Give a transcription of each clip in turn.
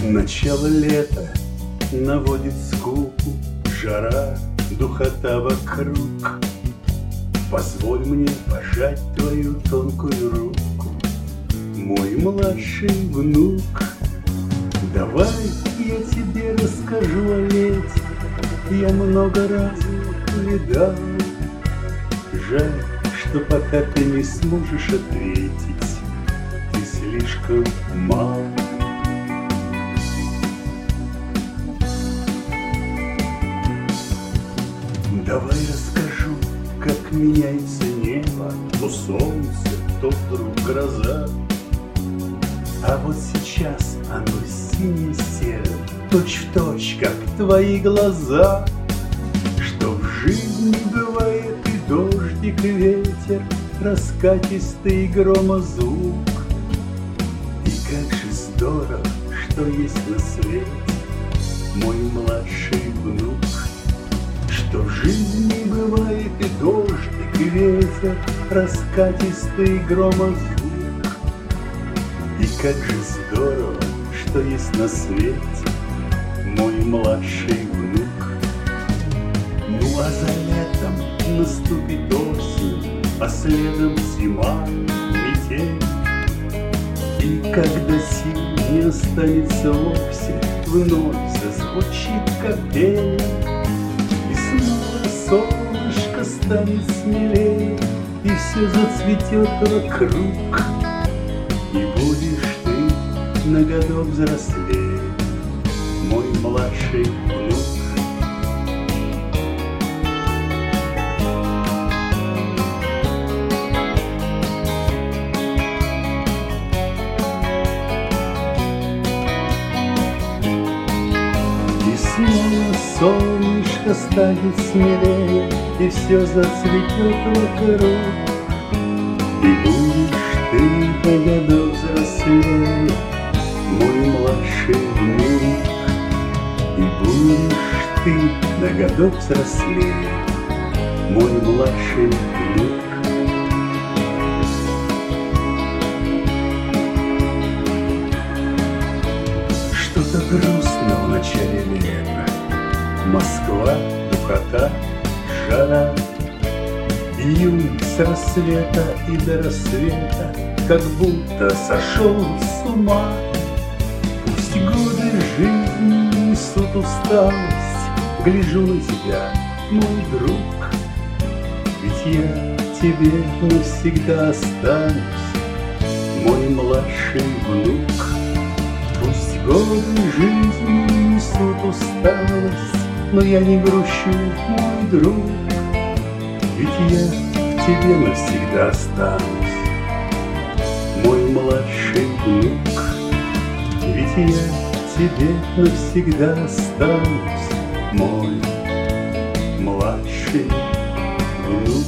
Начало лета наводит скуку, жара, духота вокруг. Позволь мне пожать твою тонкую руку, мой младший внук. Давай я тебе расскажу о лете, я много раз видал. Жаль, что пока ты не сможешь ответить, ты слишком мал. Давай расскажу, как меняется небо, то солнце, то вдруг гроза. А вот сейчас оно сине-серое, точь-в-точь, как твои глаза. Что в жизни бывает и дождик, и ветер, раскатистый громозвук. И как же здорово, что есть на свете мой младший внук. Что в жизни бывает и дождик, и ветер, раскатистый громозвук. И как же здорово, что есть на свете мой младший внук. Ну а за летом наступит осень, а следом зима, метель. И когда сил не останется вовсе, вновь зазвучит капель. И снова солнышко станет смелее, и все зацветет вокруг. И будешь ты на годок взрослее, мой младший внук. И снова солнышко станет смелее, и все зацветет вокруг. И будешь ты на годок взрослее, мой младший внук. И будешь ты на годок взрослее, мой младший внук. Что-то грустно в начале лета, Москва, духота, жара. Июнь с рассвета и до рассвета как будто сошел с ума. Пусть годы жизни несут усталость, гляжу на тебя, мой друг. Ведь я тебе навсегда останусь, мой младший внук. Пусть годы жизни несут усталость, но я не грущу, мой друг. Ведь я в тебе навсегда останусь, мой младший внук. Ведь я в тебе навсегда останусь, мой младший внук.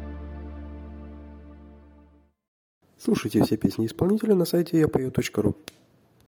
Слушайте все песни исполнителя на сайте yapeo.ru.